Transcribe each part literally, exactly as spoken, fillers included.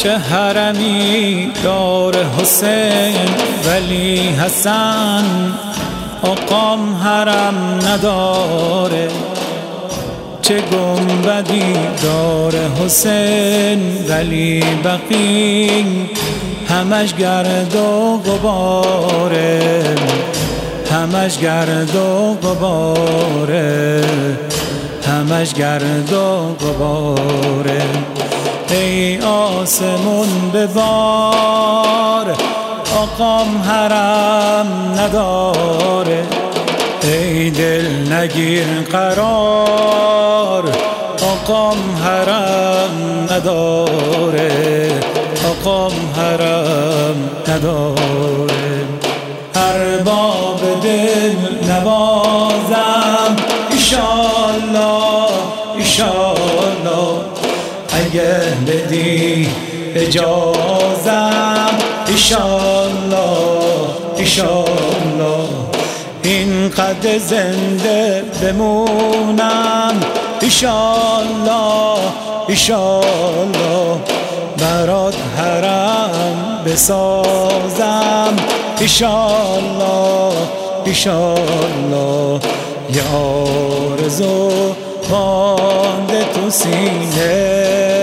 چه حرمی دار حسین ولی حسن، آقام حرم نداره. چه گنبدی دار حسین ولی بقیع همش گرد و غباره، همش گرد و غباره، همش گرد و غباره. ای آسمون ببار، آقام حرم نداره. ای دل نگیر قرار، آقام حرم نداره، آقام حرم نداره. هر باب دل نوازم ایشالله ایشالله، اگه بدی اجازم ایشالله ایشالله. این قد زنده بمونم ایشالله ایشالله، برات حرم بسازم ایشالله ایشالله. یه آرزو مانده تو سینه،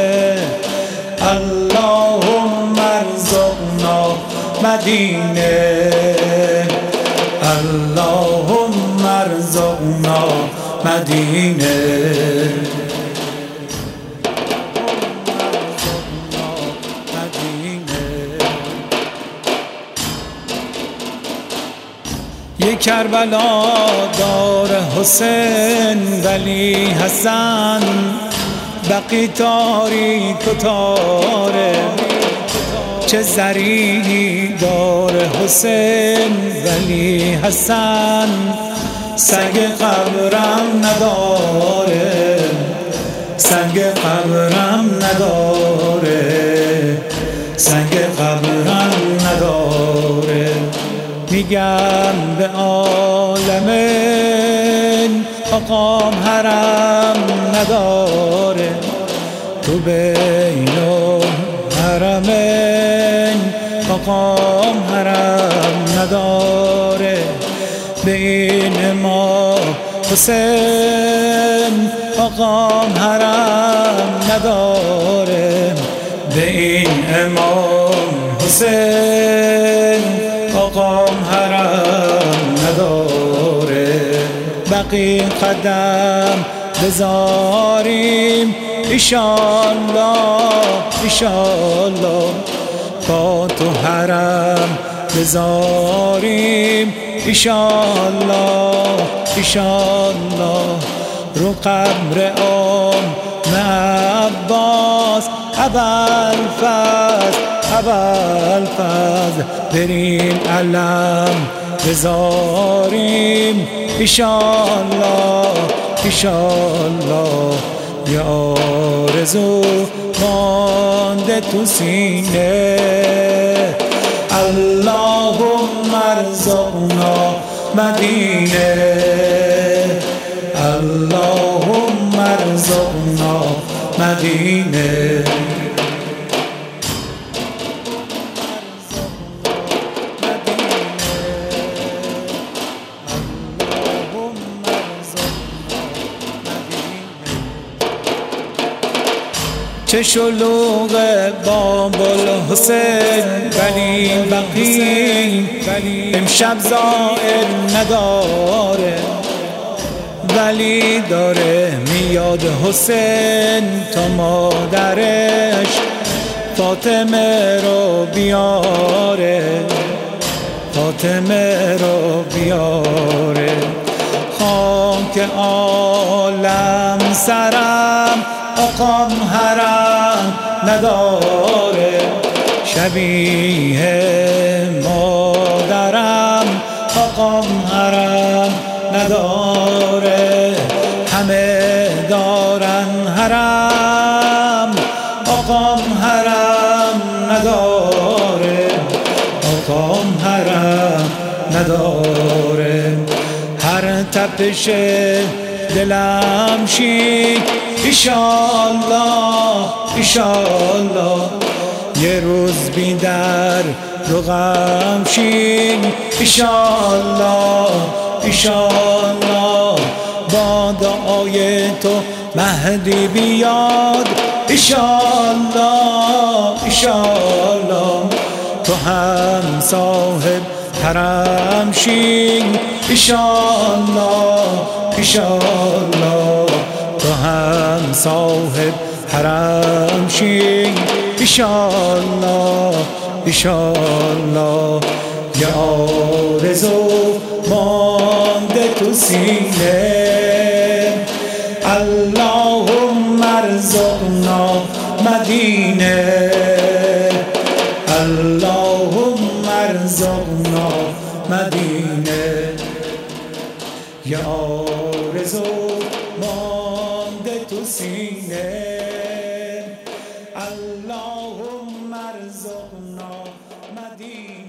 اللهم ارزقنا مدینه، اللهم ارزقنا مدینه. یک کربلا دار حسین ولی حسن، بقی تاریک و تاره. چه زریحی دار حسین ولی حسن، سنگ قبرم نداره، سنگ قبرم نداره، سنگ قبرم نداره. میگم به عالمین آقام حرم نداره. تو بین حرمین آقام حرم نداره. به این امام حسین آقام حرم نداره. به این امام حسین آقام حرم نداره. بقی قدم بذاریم ایشالله ایشالله، با تو حرم بذاریم ایشالله ایشالله. رو قبر ام عباس ابوالفضل ابوالفضل بریم علم بذاریم ایشالله ایشالله. یه آرزو مانده تو سینه، اللهم ارزقنا مدینه، اللهم ارزقنا مدینه. چه شلوغ باب الحسین ولی بقیع امشب زائر نداره. ولی داره میاد حسین تا مادرش فاطمه رو بیاره، فاطمه رو بیاره. خاک عالم سرم آقام حرم نداره. شبیه مادرم آقام حرم نداره. همه دارن حرم آقام حرم نداره، آقام حرم نداره. هر تپش دلم شید ایشالله ایشالله. یه روز بی در دو غمشین ایشالله ایشالله با دعای تو مهدی بیاد ایشالله ایشالله تو هم صاحب حرم شین ایشالله ایشالله تو هم صاحب حرم شین ایشالله ایشالله یه آرزو مانده تو سینه اللهم ارزقنا مدینه اللهم ارزقنا مدینه یه آرزو مانده تو سینه اللهم ارزقنا مدینه